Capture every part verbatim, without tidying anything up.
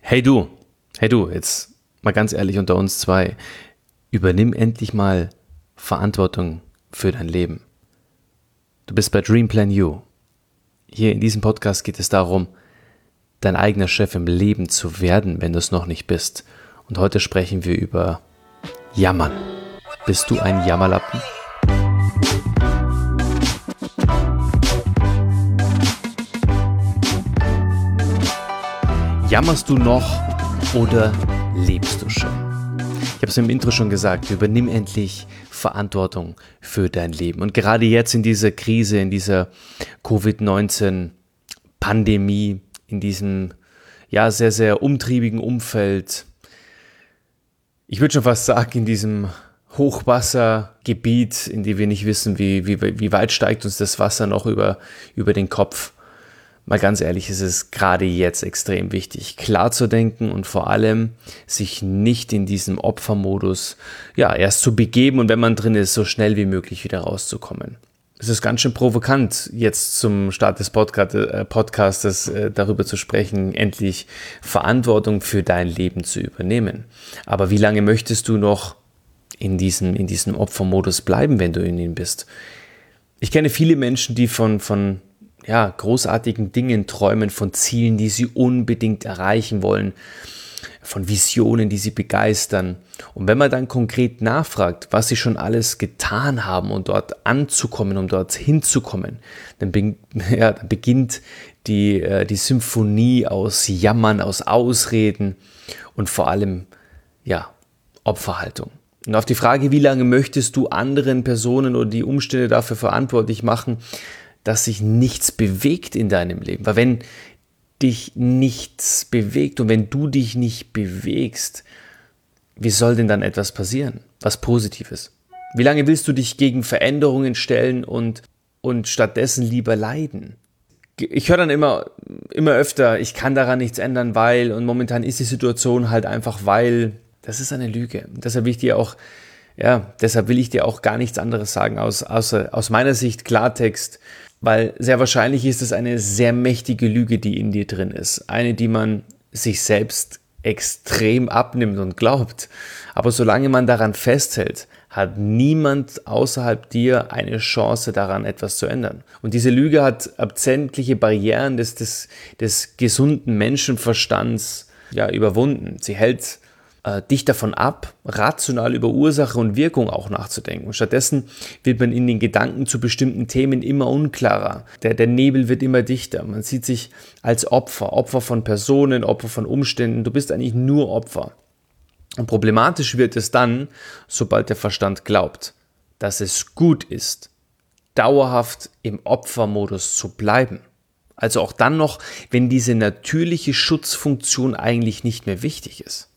Hey du, hey du, jetzt mal ganz ehrlich unter uns zwei, übernimm endlich mal Verantwortung für dein Leben. Du bist bei Dream Plan You. Hier in diesem Podcast geht es darum, dein eigener Chef im Leben zu werden, wenn du es noch nicht bist. Und heute sprechen wir über Jammern. Bist du ein Jammerlappen? Jammerst du noch oder lebst du schon? Ich habe es im Intro schon gesagt, übernimm endlich Verantwortung für dein Leben. Und gerade jetzt in dieser Krise, in dieser Covid neunzehn Pandemie, in diesem ja sehr, sehr umtriebigen Umfeld, ich würde schon fast sagen, in diesem Hochwassergebiet, in dem wir nicht wissen, wie, wie, wie weit steigt uns das Wasser noch über, über den Kopf. Mal ganz ehrlich, ist es gerade jetzt extrem wichtig, klar zu denken und vor allem sich nicht in diesem Opfermodus ja erst zu begeben und wenn man drin ist, so schnell wie möglich wieder rauszukommen. Es ist ganz schön provokant, jetzt zum Start des Podcast, äh, Podcastes äh, darüber zu sprechen, endlich Verantwortung für dein Leben zu übernehmen. Aber wie lange möchtest du noch in diesem, in diesem Opfermodus bleiben, wenn du in ihm bist? Ich kenne viele Menschen, die von, von ja, großartigen Dingen träumen, von Zielen, die sie unbedingt erreichen wollen, von Visionen, die sie begeistern. Und wenn man dann konkret nachfragt, was sie schon alles getan haben, um dort anzukommen, um dort hinzukommen, dann, be- ja, dann beginnt die, äh, die Symphonie aus Jammern, aus Ausreden und vor allem ja, Opferhaltung. Und auf die Frage, wie lange möchtest du anderen Personen oder die Umstände dafür verantwortlich machen, dass sich nichts bewegt in deinem Leben. Weil wenn dich nichts bewegt und wenn du dich nicht bewegst, wie soll denn dann etwas passieren? Was Positives? Wie lange willst du dich gegen Veränderungen stellen und, und stattdessen lieber leiden? Ich höre dann immer, immer öfter, ich kann daran nichts ändern, weil, und momentan ist die Situation halt einfach, weil, das ist eine Lüge. Und deshalb will ich dir auch, ja, deshalb will ich dir auch gar nichts anderes sagen, aus, außer, aus meiner Sicht Klartext, weil sehr wahrscheinlich ist es eine sehr mächtige Lüge, die in dir drin ist. Eine, die man sich selbst extrem abnimmt und glaubt. Aber solange man daran festhält, hat niemand außerhalb dir eine Chance daran, etwas zu ändern. Und diese Lüge hat ab sämtliche Barrieren des, des, des gesunden Menschenverstands ja, überwunden. Sie hält äh, dich davon ab, rational über Ursache und Wirkung auch nachzudenken. Und stattdessen wird man in den Gedanken zu bestimmten Themen immer unklarer. Der, der Nebel wird immer dichter. Man sieht sich als Opfer, Opfer von Personen, Opfer von Umständen. Du bist eigentlich nur Opfer. Und problematisch wird es dann, sobald der Verstand glaubt, dass es gut ist, dauerhaft im Opfermodus zu bleiben. Also auch dann noch, wenn diese natürliche Schutzfunktion eigentlich nicht mehr wichtig ist.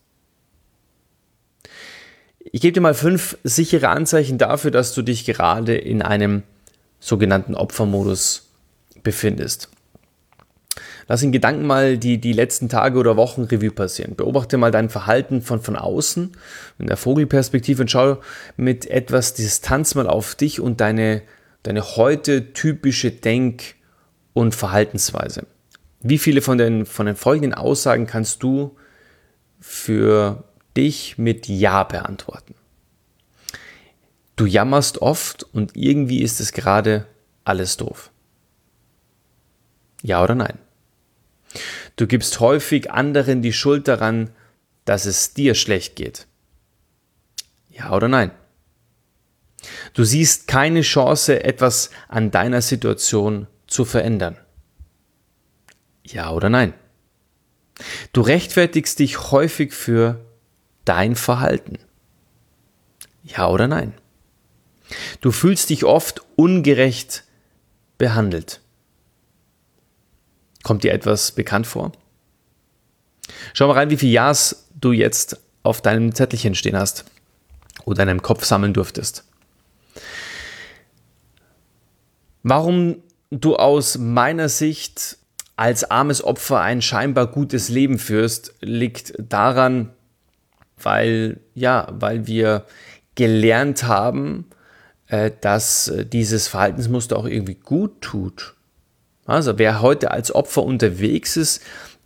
Ich gebe dir mal fünf sichere Anzeichen dafür, dass du dich gerade in einem sogenannten Opfermodus befindest. Lass in Gedanken mal die, die letzten Tage oder Wochen Revue passieren. Beobachte mal dein Verhalten von, von außen, in der Vogelperspektive und schau mit etwas Distanz mal auf dich und deine, deine heute typische Denk- und Verhaltensweise. Wie viele von den, von den folgenden Aussagen kannst du für dich mit Ja beantworten? Du jammerst oft und irgendwie ist es gerade alles doof. Ja oder nein? Du gibst häufig anderen die Schuld daran, dass es dir schlecht geht. Ja oder nein? Du siehst keine Chance, etwas an deiner Situation zu verändern. Ja oder nein? Du rechtfertigst dich häufig für dein Verhalten. Ja oder nein? Du fühlst dich oft ungerecht behandelt. Kommt dir etwas bekannt vor? Schau mal rein, wie viele Ja's du jetzt auf deinem Zettelchen stehen hast oder in deinem Kopf sammeln durftest. Warum du aus meiner Sicht als armes Opfer ein scheinbar gutes Leben führst, liegt daran, weil, ja, weil wir gelernt haben, äh, dass dieses Verhaltensmuster auch irgendwie gut tut. Also wer heute als Opfer unterwegs ist,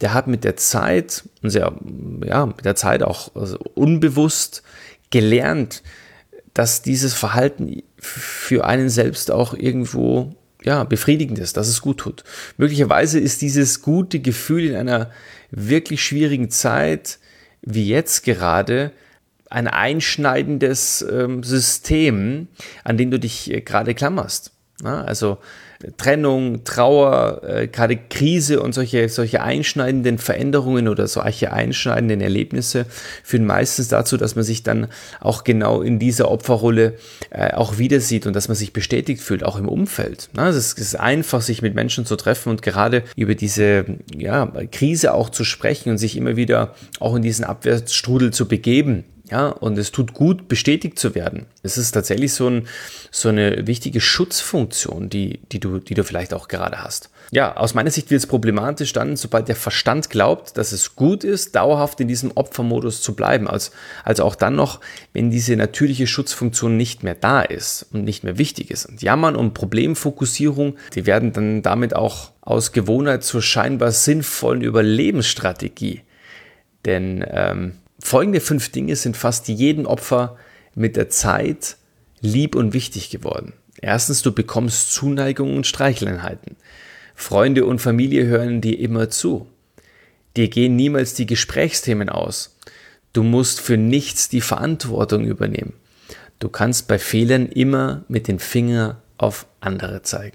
der hat mit der Zeit, sehr, ja, mit der Zeit auch also unbewusst gelernt, dass dieses Verhalten für einen selbst auch irgendwo ja, befriedigend ist, dass es gut tut. Möglicherweise ist dieses gute Gefühl in einer wirklich schwierigen Zeit, wie jetzt gerade, ein einschneidendes ähm, System, an dem du dich äh, gerade klammerst. Ja, also Trennung, Trauer, äh, gerade Krise und solche, solche einschneidenden Veränderungen oder solche einschneidenden Erlebnisse führen meistens dazu, dass man sich dann auch genau in dieser Opferrolle äh, auch wieder sieht und dass man sich bestätigt fühlt, auch im Umfeld. Ja, es, ist, es ist einfach, sich mit Menschen zu treffen und gerade über diese ja, Krise auch zu sprechen und sich immer wieder auch in diesen Abwärtsstrudel zu begeben. Ja, und es tut gut, bestätigt zu werden. Es ist tatsächlich so, ein, so eine wichtige Schutzfunktion, die, die, du, die du vielleicht auch gerade hast. Ja, aus meiner Sicht wird es problematisch dann, sobald der Verstand glaubt, dass es gut ist, dauerhaft in diesem Opfermodus zu bleiben. Also, also auch dann noch, wenn diese natürliche Schutzfunktion nicht mehr da ist und nicht mehr wichtig ist. Und Jammern und Problemfokussierung, die werden dann damit auch aus Gewohnheit zur scheinbar sinnvollen Überlebensstrategie. Denn ähm, folgende fünf Dinge sind fast jedem Opfer mit der Zeit lieb und wichtig geworden. Erstens, du bekommst Zuneigung und Streicheleinheiten. Freunde und Familie hören dir immer zu. Dir gehen niemals die Gesprächsthemen aus. Du musst für nichts die Verantwortung übernehmen. Du kannst bei Fehlern immer mit dem Finger auf andere zeigen.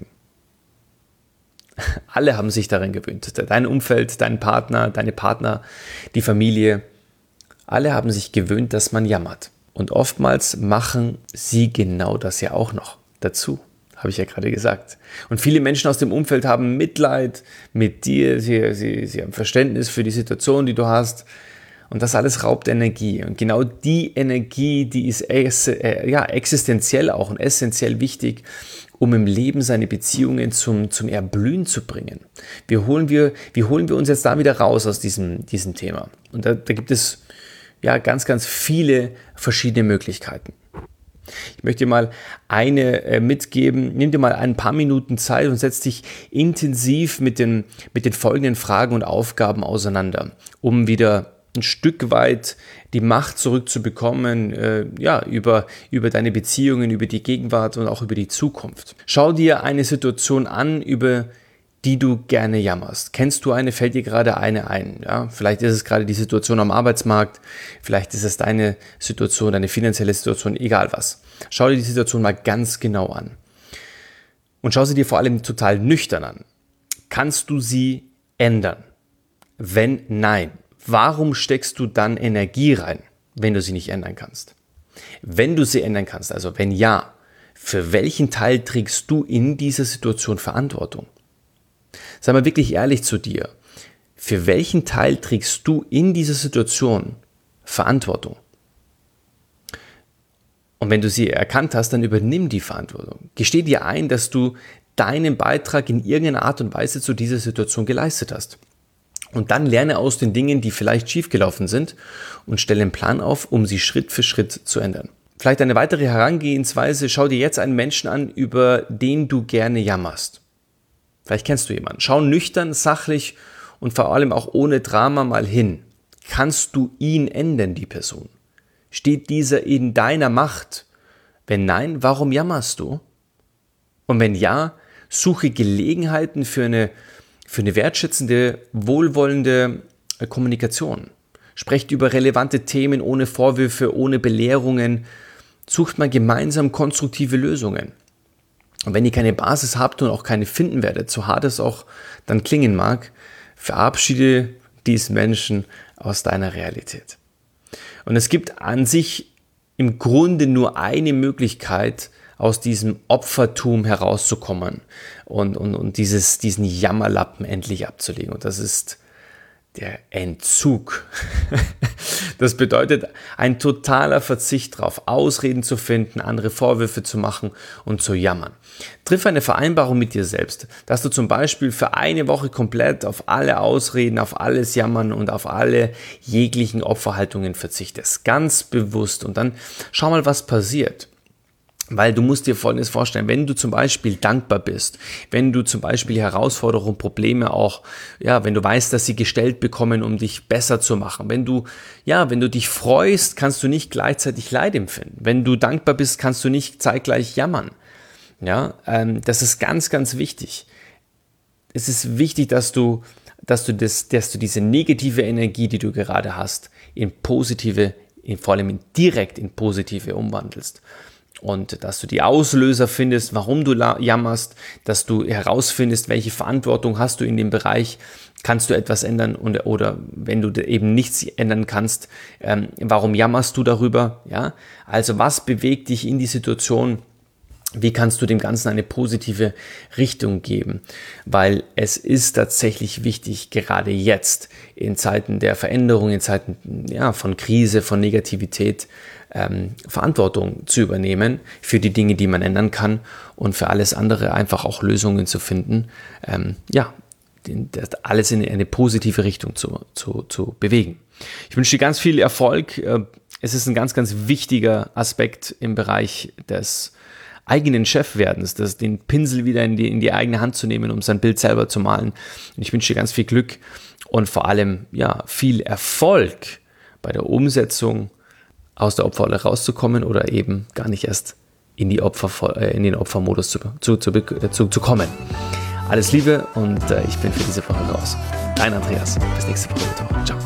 Alle haben sich daran gewöhnt. Dein Umfeld, dein Partner, deine Partner, die Familie. Alle haben sich gewöhnt, dass man jammert. Und oftmals machen sie genau das ja auch noch dazu, habe ich ja gerade gesagt. Und viele Menschen aus dem Umfeld haben Mitleid mit dir, sie, sie, sie haben Verständnis für die Situation, die du hast. Und das alles raubt Energie. Und genau die Energie, die ist ex, äh, ja, existenziell auch und essentiell wichtig, um im Leben seine Beziehungen zum, zum Erblühen zu bringen. Wie holen wir, wie holen wir uns jetzt da wieder raus aus diesem, diesem Thema? Und da, da gibt es ja, ganz, ganz viele verschiedene Möglichkeiten. Ich möchte dir mal eine äh, mitgeben. Nimm dir mal ein paar Minuten Zeit und setz dich intensiv mit den, mit den folgenden Fragen und Aufgaben auseinander, um wieder ein Stück weit die Macht zurückzubekommen, äh, ja, über, über deine Beziehungen, über die Gegenwart und auch über die Zukunft. Schau dir eine Situation an, über die du gerne jammerst. Kennst du eine, fällt dir gerade eine ein? Ja? Vielleicht ist es gerade die Situation am Arbeitsmarkt, vielleicht ist es deine Situation, deine finanzielle Situation, egal was. Schau dir die Situation mal ganz genau an. Und schau sie dir vor allem total nüchtern an. Kannst du sie ändern? Wenn nein, warum steckst du dann Energie rein, wenn du sie nicht ändern kannst? Wenn du sie ändern kannst, also wenn ja, für welchen Teil trägst du in dieser Situation Verantwortung? Sei mal wirklich ehrlich zu dir. Für welchen Teil trägst du in dieser Situation Verantwortung? Und wenn du sie erkannt hast, dann übernimm die Verantwortung. Gesteh dir ein, dass du deinen Beitrag in irgendeiner Art und Weise zu dieser Situation geleistet hast. Und dann lerne aus den Dingen, die vielleicht schiefgelaufen sind und stelle einen Plan auf, um sie Schritt für Schritt zu ändern. Vielleicht eine weitere Herangehensweise, schau dir jetzt einen Menschen an, über den du gerne jammerst. Vielleicht kennst du jemanden. Schau nüchtern, sachlich und vor allem auch ohne Drama mal hin. Kannst du ihn ändern, die Person? Steht dieser in deiner Macht? Wenn nein, warum jammerst du? Und wenn ja, suche Gelegenheiten für eine, für eine wertschätzende, wohlwollende Kommunikation. Sprecht über relevante Themen ohne Vorwürfe, ohne Belehrungen. Sucht mal gemeinsam konstruktive Lösungen. Und wenn ihr keine Basis habt und auch keine finden werdet, so hart es auch dann klingen mag, verabschiede diesen Menschen aus deiner Realität. Und es gibt an sich im Grunde nur eine Möglichkeit, aus diesem Opfertum herauszukommen und, und, und dieses, diesen Jammerlappen endlich abzulegen. Und das ist der Entzug. Das bedeutet ein totaler Verzicht darauf, Ausreden zu finden, andere Vorwürfe zu machen und zu jammern. Triff eine Vereinbarung mit dir selbst, dass du zum Beispiel für eine Woche komplett auf alle Ausreden, auf alles Jammern und auf alle jeglichen Opferhaltungen verzichtest. Ganz bewusst. Und dann schau mal, was passiert. Weil du musst dir Folgendes vorstellen, wenn du zum Beispiel dankbar bist, wenn du zum Beispiel Herausforderungen, Probleme auch, ja, wenn du weißt, dass sie gestellt bekommen, um dich besser zu machen, wenn du, ja, wenn du dich freust, kannst du nicht gleichzeitig Leid empfinden. Wenn du dankbar bist, kannst du nicht zeitgleich jammern. Ja, ähm, das ist ganz, ganz wichtig. Es ist wichtig, dass du, dass du das, dass du diese negative Energie, die du gerade hast, in positive, in, vor allem in, direkt in positive umwandelst. Und dass du die Auslöser findest, warum du jammerst, dass du herausfindest, welche Verantwortung hast du in dem Bereich, kannst du etwas ändern und, oder wenn du eben nichts ändern kannst, ähm, warum jammerst du darüber? Ja? Also was bewegt dich in die Situation? Wie kannst du dem Ganzen eine positive Richtung geben? Weil es ist tatsächlich wichtig, gerade jetzt in Zeiten der Veränderung, in Zeiten ja, von Krise, von Negativität, ähm, Verantwortung zu übernehmen für die Dinge, die man ändern kann und für alles andere einfach auch Lösungen zu finden. Ähm, ja, das alles in eine positive Richtung zu, zu, zu bewegen. Ich wünsche dir ganz viel Erfolg. Es ist ein ganz, ganz wichtiger Aspekt im Bereich des eigenen Chefwerdens, das, den Pinsel wieder in die, in die eigene Hand zu nehmen, um sein Bild selber zu malen. Und ich wünsche dir ganz viel Glück und vor allem ja, viel Erfolg bei der Umsetzung, aus der Opferrolle rauszukommen oder eben gar nicht erst in, die Opfer, äh, in den Opfermodus zu, zu, zu, zu, zu kommen. Alles Liebe und äh, ich bin für diese Woche raus. Dein Andreas. Bis nächste Woche. Ciao.